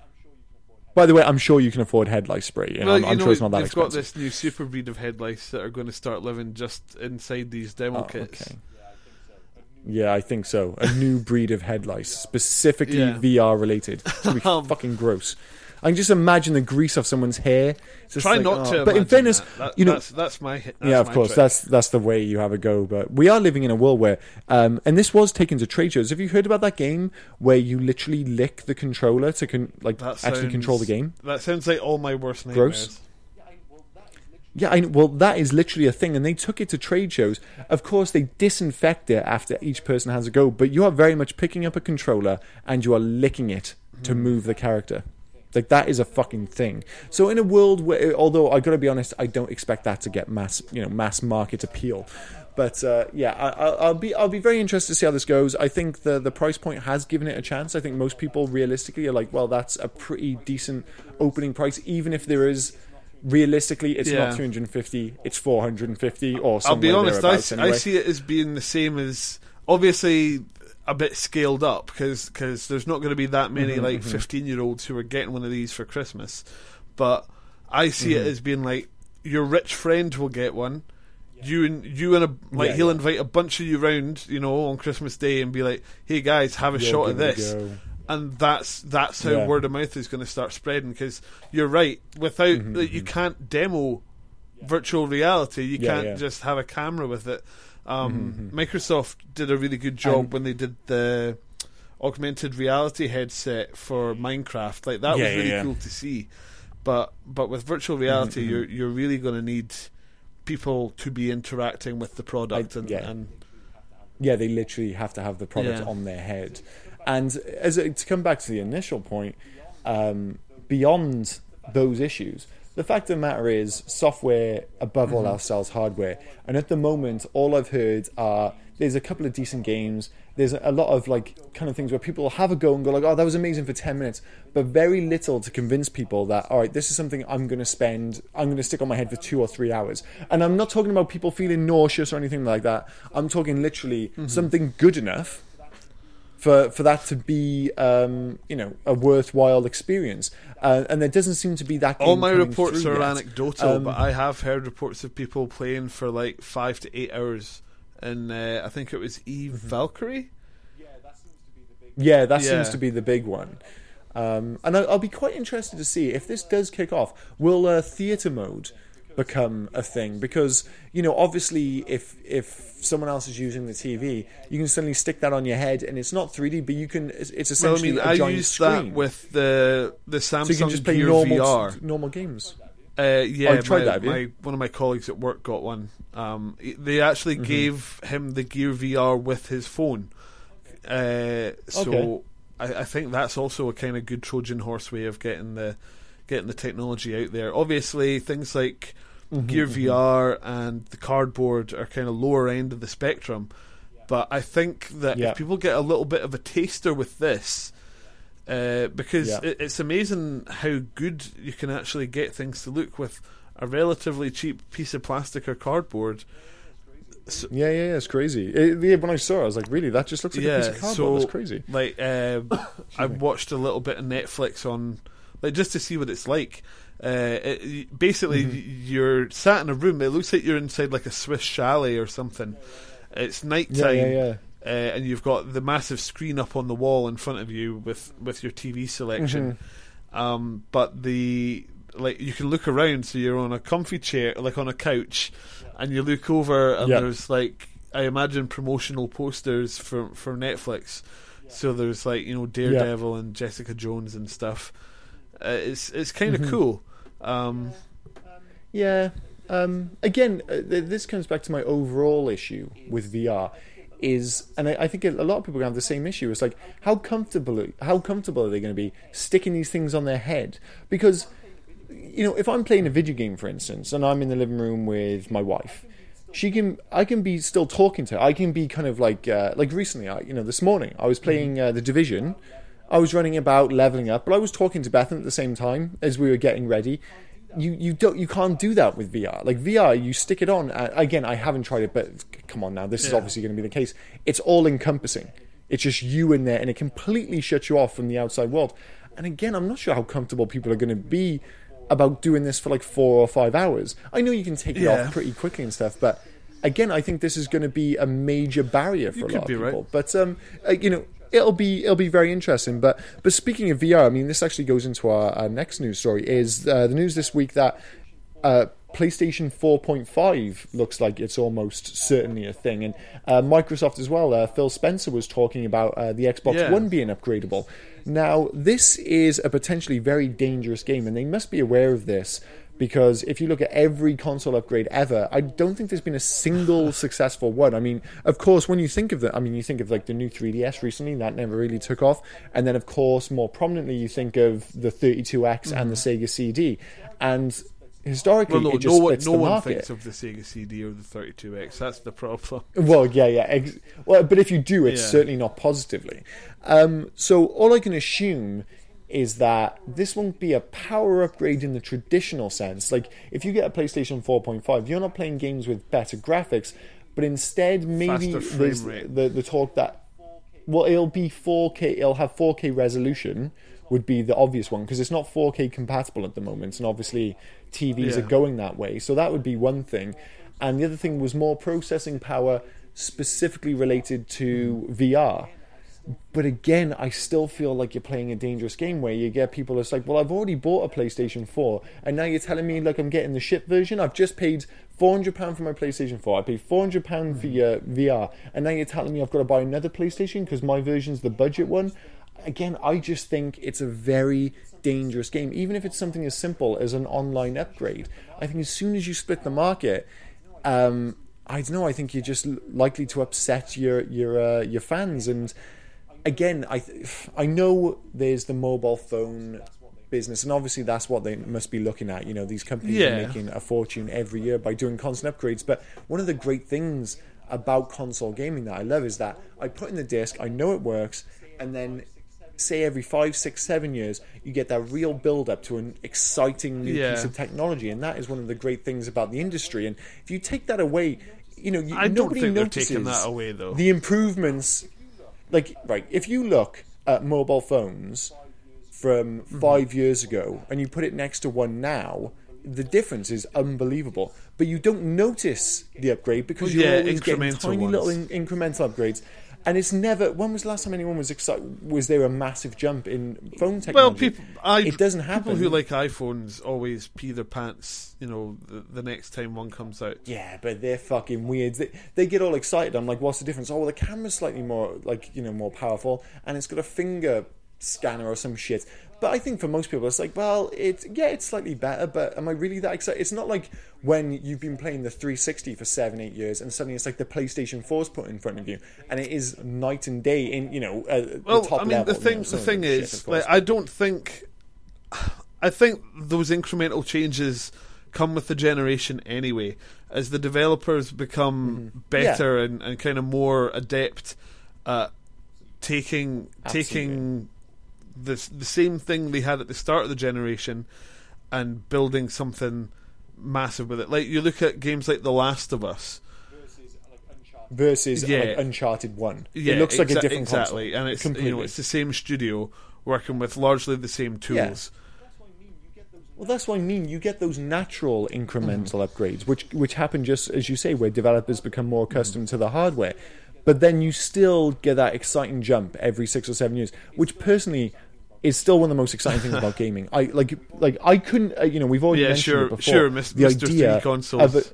By the way, I'm sure you can afford head lice spray. You know, I'm sure it's not that expensive. They've got this new super breed of head lice that are going to start living just inside these demo kits. Okay. Yeah, I think so. A new breed of head lice, specifically VR related. It's going to be fucking gross. I can just imagine the grease off someone's hair. Try like, not to. But in fairness, you know, that's my. Of course, that's the way you have a go. But we are living in a world where, and this was taken to trade shows. Have you heard about that game where you literally lick the controller to actually control the game? That sounds like all my worst nightmares. Gross. Yeah, well, that is literally a thing, and they took it to trade shows. Of course, they disinfect it after each person has a go, but you are very much picking up a controller and you are licking it to move the character. Like, that is a fucking thing. So in a world where, although I gotta be honest, I don't expect that to get mass market appeal. But I'll be very interested to see how this goes. I think the price point has given it a chance. I think most people realistically are like, well, that's a pretty decent opening price, even if there is realistically it's not 250, it's 450 or something. I'll be honest, anyway. I see it as being the same as, obviously, a bit scaled up because there's not going to be that many 15-year-olds who are getting one of these for Christmas. But I see it as being like, your rich friend will get one. He'll invite a bunch of you round, on Christmas Day and be like, "Hey guys, have a shot of this." And that's how word of mouth is going to start spreading. Because you're right, without you can't demo virtual reality. You can't just have a camera with it. Microsoft did a really good job when they did the augmented reality headset for Minecraft. Like, that was really cool to see. But with virtual reality, you're really going to need people to be interacting with the product. They literally have to have the product on their head. And to come back to the initial point, beyond those issues, the fact of the matter is, software above all else sells hardware. And at the moment, all I've heard are, there's a couple of decent games. There's a lot of kind of things where people have a go and go like, "Oh, that was amazing for 10 minutes," but very little to convince people that, all right, this is something I'm going to stick on my head for 2 or 3 hours. And I'm not talking about people feeling nauseous or anything like that. I'm talking literally something good enough for that to be a worthwhile experience, and there doesn't seem to be that. All my reports are anecdotal, but I have heard reports of people playing for 5 to 8 hours, and I think it was Eve Valkyrie. That seems to be the big one. And I'll be quite interested to see if this does kick off. Will theatre mode become a thing? Because obviously, if someone else is using the TV, you can suddenly stick that on your head, and it's not 3D, but you can. It's essentially a giant I used screen. That with the Samsung so you can just play Gear VR. normal games. Tried that, have you? One of my colleagues at work got one. They actually gave him the Gear VR with his phone. So I think that's also a kind of good Trojan horse way of getting the technology out there. Obviously, things like Gear VR and the cardboard are kind of lower end of the spectrum, but I think that if people get a little bit of a taster with this, because it's amazing how good you can actually get things to look with a relatively cheap piece of plastic or cardboard. So, it's crazy. When I saw it, I was like, really? That just looks like a piece of cardboard. That's crazy. I watched a little bit of Netflix on, just to see what it's like. Basically, you're sat in a room. It looks like you're inside a Swiss chalet or something. It's night time, and you've got the massive screen up on the wall in front of you with your TV selection. But you can look around, so you're on a comfy chair, on a couch, and you look over, and there's I imagine promotional posters for Netflix. So there's Daredevil and Jessica Jones and stuff. It's kind of cool. Yeah. Again, this comes back to my overall issue with VR. And I think a lot of people have the same issue. It's like, how comfortable are they going to be sticking these things on their head? Because, if I'm playing a video game, for instance, and I'm in the living room with my wife, I can be still talking to her. I can be kind of like recently, this morning I was playing The Division. I was running about leveling up, but I was talking to Bethan at the same time as we were getting ready. You can't do that with VR. Like VR, you stick it on. Again, I haven't tried it, but come on now, this is obviously going to be the case. It's all encompassing. It's just you in there, and it completely shuts you off from the outside world. And again, I'm not sure how comfortable people are going to be about doing this for like 4 or 5 hours. I know you can take it off pretty quickly and stuff, but again, I think this is going to be a major barrier for a lot of people. Right. But it'll be very interesting. But speaking of VR, I mean, this actually goes into our next news story. Is the news this week that PlayStation 4.5 looks like it's almost certainly a thing, and Microsoft as well. Phil Spencer was talking about the Xbox One being upgradable. Now, this is a potentially very dangerous game, and they must be aware of this. Because if you look at every console upgrade ever, I don't think there's been a single successful one. I mean, of course, when you think of you think of like the new 3DS recently, that never really took off. And then, of course, more prominently, you think of the 32X and the Sega CD. And historically, it just splits the market. No one thinks of the Sega CD or the 32X. That's the problem. Well, yeah. Well, but if you do, it's certainly not positively. So all I can assume is that this won't be a power upgrade in the traditional sense. Like, if you get a PlayStation 4.5, you're not playing games with better graphics, but instead maybe there's the talk that, well, it'll be 4K, it'll have 4K resolution, would be the obvious one, because it's not 4K compatible at the moment, and obviously TVs are going that way. So that would be one thing. And the other thing was more processing power specifically related to VR. But again, I still feel like you're playing a dangerous game where you get people that's like, well, I've already bought a PlayStation 4, and now you're telling me like I'm getting the shit version. I've just paid £400 for my PlayStation 4. I paid £400 for your VR, and now you're telling me I've got to buy another PlayStation because my version's the budget one. Again, I just think it's a very dangerous game, even if it's something as simple as an online upgrade. I think as soon as you split the market, I don't know. I think you're just likely to upset your fans. And again, I know there's the mobile phone business, and obviously that's what they must be looking at. These companies are making a fortune every year by doing constant upgrades. But one of the great things about console gaming that I love is that I put in the disc, I know it works, and then say every 5, 6, 7 years you get that real build up to an exciting new piece of technology, and that is one of the great things about the industry. And if you take that away, I don't think they're taking that away, though. The improvements, if you look at mobile phones from 5 years ago and you put it next to one now, the difference is unbelievable. But you don't notice the upgrade because you're always getting tiny little incremental upgrades. And it's never. When was the last time anyone was excited? Was there a massive jump in phone technology? It doesn't happen. People who like iPhones always pee their pants, the next time one comes out. Yeah, but they're fucking weird. They get all excited. I'm like, what's the difference? Oh, well, the camera's slightly more, more powerful, and it's got a finger scanner or some shit. But I think for most people, it's like, well, it's slightly better, but am I really that excited? It's not like when you've been playing the 360 for 7, 8 years, and suddenly it's like the PlayStation 4's put in front of you, and it is night and day in, the top level. The thing is, I think those incremental changes come with the generation anyway. As the developers become better and kind of more adept at taking the same thing they had at the start of the generation and building something massive with it. Like, you look at games like The Last of Us versus Uncharted 1. It looks like a different console. And it's it's the same studio working with largely the same tools. Well, that's what I mean. You get those natural incremental upgrades, which happen just as you say, where developers become more accustomed to the hardware. But then you still get that exciting jump every 6 or 7 years, which personally is still one of the most exciting things about gaming. I couldn't, we've already mentioned it before. Sure, Mr. idea 3 consoles.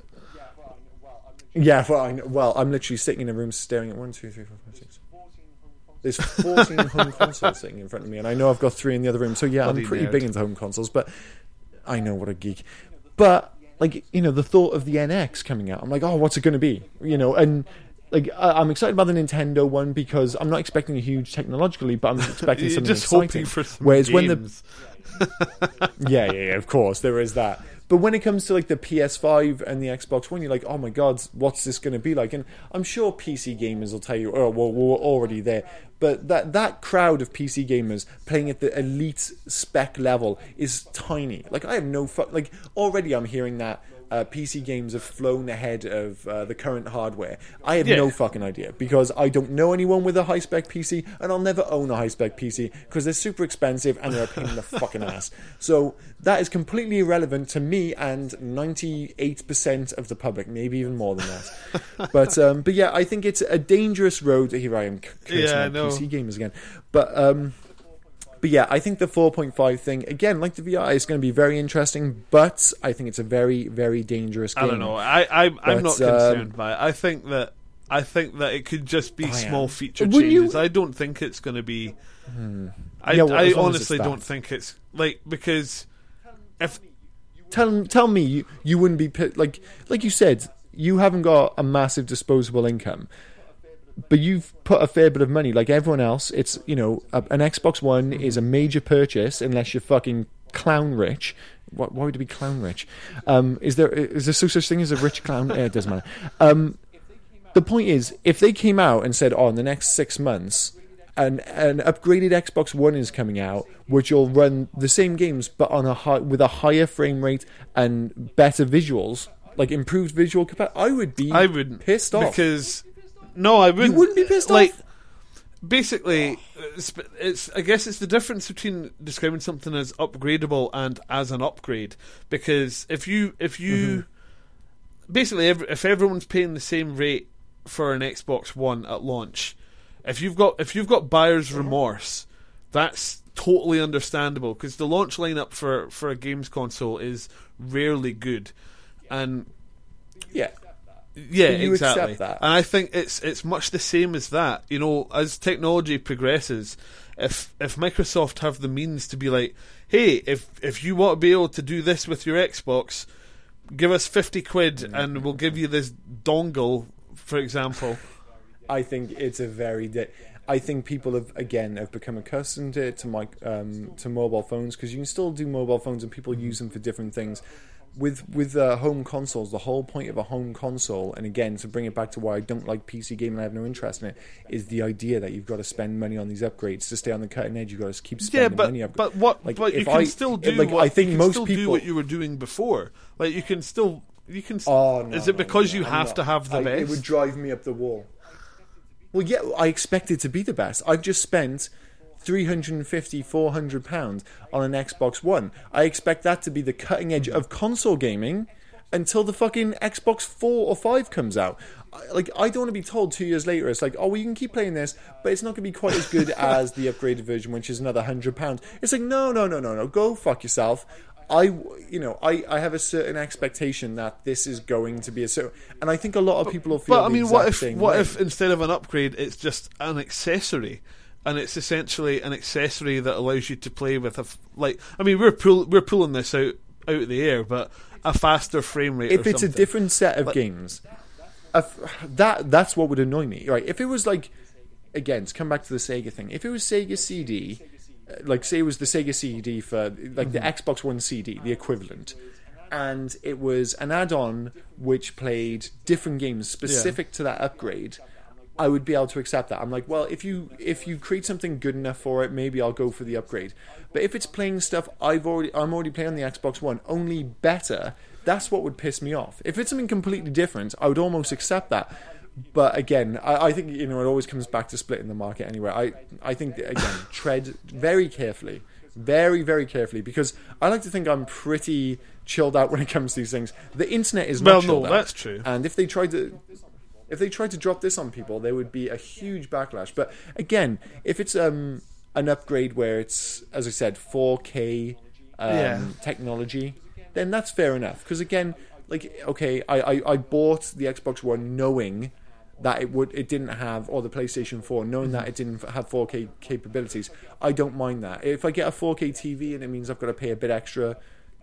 I'm literally sitting in a room staring at 1, 2, 3, 4, 5, 6. There's 14 home consoles sitting in front of me, and I know I've got 3 in the other room. So yeah, I'm pretty big into home consoles, but I know what a geek. But like, you know, the thought of the NX coming out, I'm like, oh, what's it going to be? You know, and like I'm excited about the Nintendo one because I'm not expecting a huge technologically, but I'm expecting something just exciting. hoping for some Whereas games. yeah, of course, there is that. But when it comes to like the PS5 and the Xbox One, you're like, oh my god, what's this going to be like? And I'm sure PC gamers will tell you, oh, well, we're already there. But that crowd of PC gamers playing at the elite spec level is tiny. Like, I have no like, already I'm hearing that PC games have flown ahead of the current hardware. I have no fucking idea because I don't know anyone with a high spec PC, and I'll never own a high spec PC because they're super expensive and they're a pain in the fucking ass. So that is completely irrelevant to me and 98% of the public, maybe even more than that. But yeah, I think it's a dangerous road. Here I am cursing out PC gamers again, But yeah, I think the 4.5 thing, again, like the VR, is going to be very interesting, but I think it's a very, very dangerous game. I don't know. I'm not concerned by it. I think that it could just be small feature changes. I don't think it's going to be... I honestly don't think it's... Like, because... if Tell me you wouldn't be... Like you said, you haven't got a massive disposable income. But you've put a fair bit of money, like everyone else. It's, you know, an Xbox One is a major purchase unless you're fucking clown rich. Why would it be clown rich? Is there such thing as a rich clown? It doesn't matter. The point is, if they came out and said, oh, in the next 6 months, an upgraded Xbox One is coming out, which will run the same games but on with a higher frame rate and better visuals, like improved visual capacity, I would be pissed off. Because... No, I wouldn't. You wouldn't be pissed off? Basically, I guess it's the difference between describing something as upgradable and as an upgrade. Because if you basically, if everyone's paying the same rate for an Xbox One at launch, if you've got buyer's remorse, that's totally understandable. Because the launch lineup for a games console is rarely good, and yeah, you exactly. accept that. And I think it's much the same as that. You know, as technology progresses, if Microsoft have the means to be like, hey, if you want to be able to do this with your Xbox, give us 50 quid and we'll give you this dongle, for example. I think it's a very... I think people have become accustomed to mobile phones, because you can still do mobile phones and people use them for different things. With home consoles, the whole point of a home console, and again, to bring it back to why I don't like PC gaming and I have no interest in it, is the idea that you've got to spend money on these upgrades to stay on the cutting edge. You've got to keep spending money. But you can still do what you were doing before. Like you can still. Oh, no, is it because you have to have the best? It would drive me up the wall. Well, yeah, I expect it to be the best. I've just spent £350-400 on an Xbox One. I expect that to be the cutting edge of console gaming until the fucking Xbox 4 or 5 comes out. I don't want to be told 2 years later it's like, oh, well, you can keep playing this, but it's not going to be quite as good as the upgraded version, which is another £100. It's like, no, go fuck yourself. I have a certain expectation that this is going to be a certain, and I think a lot of people will feel. But I mean, what if instead of an upgrade, it's just an accessory? And it's essentially an accessory that allows you to play with we're pulling this out of the air, but a faster frame rate. If it's a different set of games, that's what would annoy me. Right? If it was like, again, to come back to the Sega thing, if it was Sega CD, like say it was the Sega CD for like the Xbox One CD, the equivalent, and it was an add-on which played different games specific to that upgrade, I would be able to accept that. I'm like, well, if you create something good enough for it, maybe I'll go for the upgrade. But if it's playing stuff I'm already playing on the Xbox One, only better, that's what would piss me off. If it's something completely different, I would almost accept that. But again, I think, you know, it always comes back to splitting the market anyway. I think, again, tread very carefully. Very, very carefully, because I like to think I'm pretty chilled out when it comes to these things. The internet is not chilled out. That's true. And if they tried to drop this on people, there would be a huge backlash. But again, if it's an upgrade where it's, as I said, 4K technology, then that's fair enough. Because again, like, okay, I bought the Xbox One knowing that it didn't have, or the PlayStation 4, knowing that it didn't have 4K capabilities. I don't mind that. If I get a 4K TV and it means I've got to pay a bit extra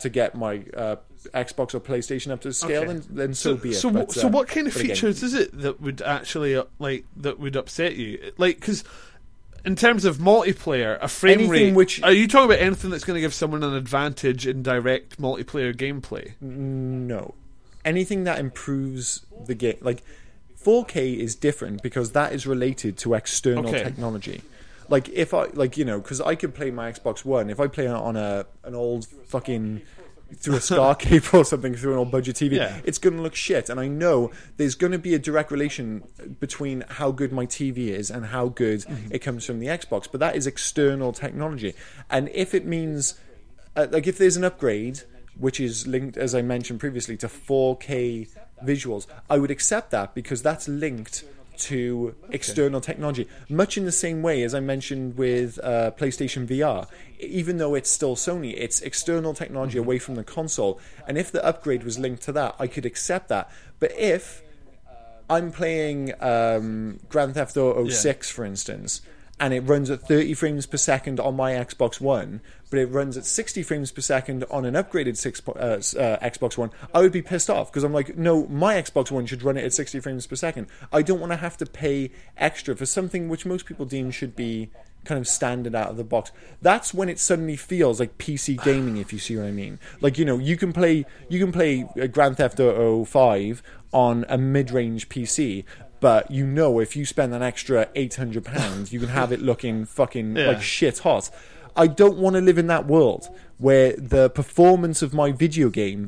to get my Xbox or PlayStation up to scale, then so be it. So, But, so what kind of but again, features is it that would actually that would upset you? Like, because in terms of multiplayer, a frame Anything rate. Are you talking about anything that's going to give someone an advantage in direct multiplayer gameplay? No, anything that improves the game, like 4K, is different because that is related to external technology. Like if I because I could play my Xbox One. If I play it on an old fucking through a SCAR cable or something through an old budget TV, it's going to look shit. And I know there's going to be a direct relation between how good my TV is and how good it comes from the Xbox. But that is external technology. And if it means, like if there's an upgrade which is linked, as I mentioned previously, to 4K visuals, I would accept that because that's linked to external technology, much in the same way as I mentioned with PlayStation VR. Even though it's still Sony, it's external technology away from the console, and if the upgrade was linked to that, I could accept that. But if I'm playing Grand Theft Auto 6, for instance, and it runs at 30 frames per second on my Xbox One, but it runs at 60 frames per second on an upgraded Xbox One, I would be pissed off because I'm like, no, my Xbox One should run it at 60 frames per second. I don't want to have to pay extra for something which most people deem should be kind of standard out of the box. That's when it suddenly feels like PC gaming, if you see what I mean. Like, you can play Grand Theft Auto 5 on a mid-range PC, but if you spend an extra £800, you can have it looking fucking like shit hot. I don't want to live in that world where the performance of my video game,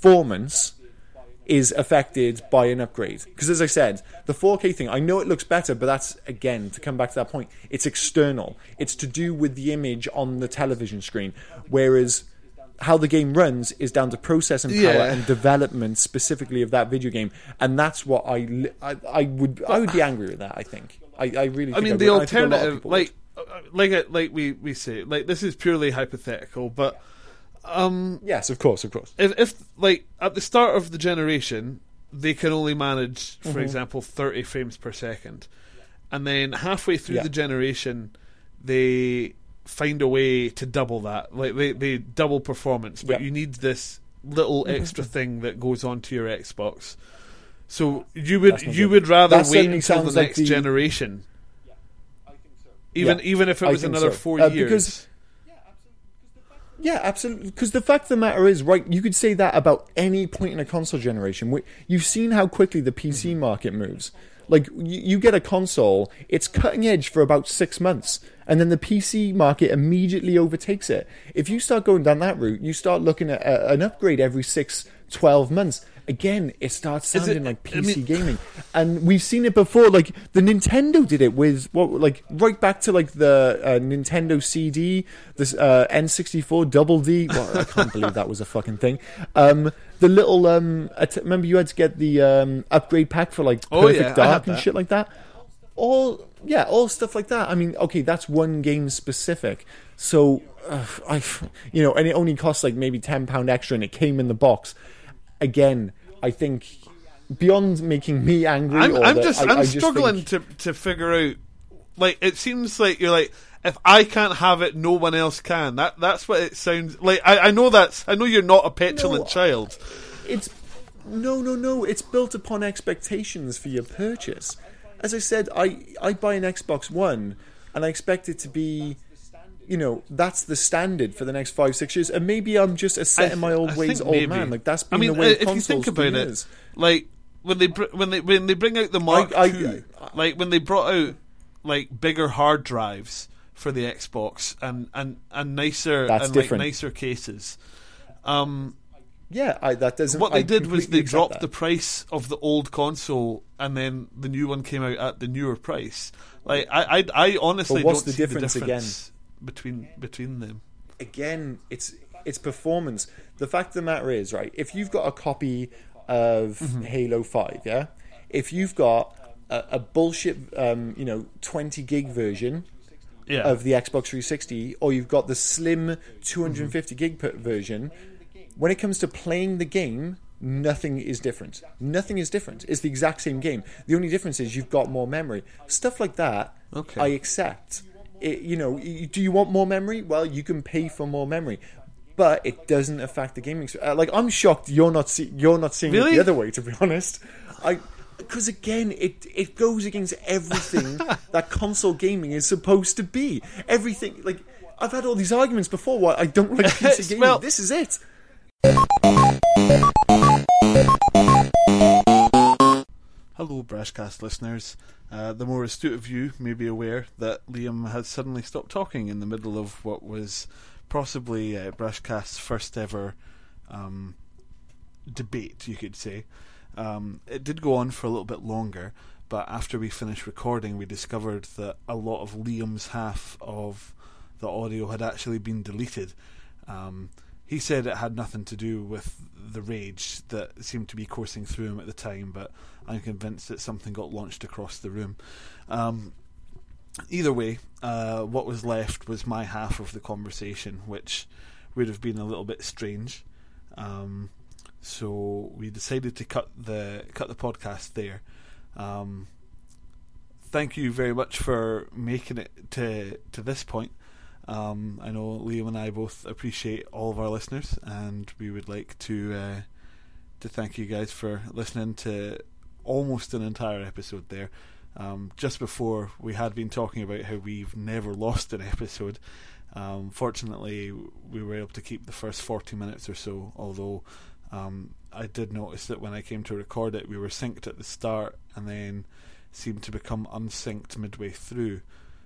is affected by an upgrade. Because as I said, the 4K thing, I know it looks better, but that's, again, to come back to that point, it's external. It's to do with the image on the television screen. Whereas how the game runs is down to processing power and development specifically of that video game. And that's what I would be angry with that, I think. I really think I mean, the alternative, like we say, like, this is purely hypothetical, but yes, of course. If like at the start of the generation, they can only manage, for example, 30 frames per second, and then halfway through the generation, they find a way to double that. Like they double performance, but you need this little extra thing that goes onto your Xbox. So you would rather wait until the next generation, even if it was another 4 years. Yeah, absolutely. Because the fact of the matter is, right, you could say that about any point in a console generation. You've seen how quickly the PC market moves. Like, you get a console, it's cutting edge for about 6 months, and then the PC market immediately overtakes it. If you start going down that route, you start looking at an upgrade every 6-12 months. Again, it starts sounding like PC gaming. And we've seen it before. Like, the Nintendo did it with, right back to, like, the Nintendo CD, this N64 Double D. Well, I can't believe that was a fucking thing. The little, remember you had to get the upgrade pack for, like, Perfect Dark and shit like that? All stuff like that. I mean, okay, that's one game specific. So, and it only costs, like, maybe £10 extra, and it came in the box. Again, I think beyond making me angry, I'm struggling to figure out. Like, it seems like you're like, if I can't have it, no one else can. That's what it sounds like. I know you're not a petulant child. It's no. It's built upon expectations for your purchase. As I said, I buy an Xbox One and I expect it to be, that's the standard for the next 5-6 years, and maybe I'm just a set in my old ways old man. Like, that's been the way if consoles you think about for it, years. like when they bring out the Mark II, like when they brought out like bigger hard drives for the Xbox and nicer nicer cases. That doesn't. What they did was they dropped the price of the old console, and then the new one came out at the newer price. Like, I honestly don't see the difference again between them. Again, it's performance. The fact of the matter is, right, if you've got a copy of Halo 5, if you've got a bullshit 20 gig version of the Xbox 360, or you've got the slim 250 gig version, when it comes to playing the game, nothing is different. It's the exact same game. The only difference is you've got more memory. Stuff like that, I accept. Do you want more memory? Well, you can pay for more memory. but it doesn't affect the gaming. Like, I'm shocked you're not seeing Really? it the other way. To be honest, because again, it goes against everything that console gaming is supposed to be. Everything, like, I've had all these arguments before why I don't like PC gaming. Well, this is it. Hello, Brashcast listeners. The more astute of you may be aware that Liam has suddenly stopped talking in the middle of what was possibly Brashcast's first ever debate, you could say. It did go on for a little bit longer, but after we finished recording, we discovered that a lot of Liam's half of the audio had actually been deleted. He said it had nothing to do with the rage that seemed to be coursing through him at the time, but I'm convinced that something got launched across the room. Either way, what was left was my half of the conversation, which would have been a little bit strange. So we decided to cut the podcast there. Thank you very much for making it to this point. I know Liam and I both appreciate all of our listeners, and we would like to thank you guys for listening to almost an entire episode there. Just before, we had been talking about how we've never lost an episode. Fortunately, we were able to keep the first 40 minutes or so, although I did notice that when I came to record it, we were synced at the start and then seemed to become unsynced midway through.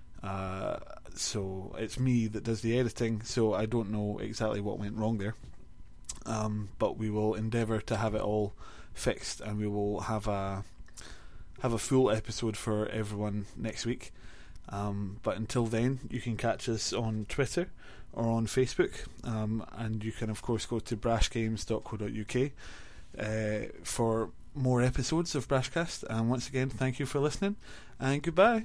So it's me that does the editing, so I don't know exactly what went wrong there. But we will endeavour to have it all fixed, and we will have a full episode for everyone next week. But until then, you can catch us on Twitter or on Facebook, and you can of course go to brashgames.co.uk for more episodes of Brashcast. And once again, thank you for listening, and goodbye.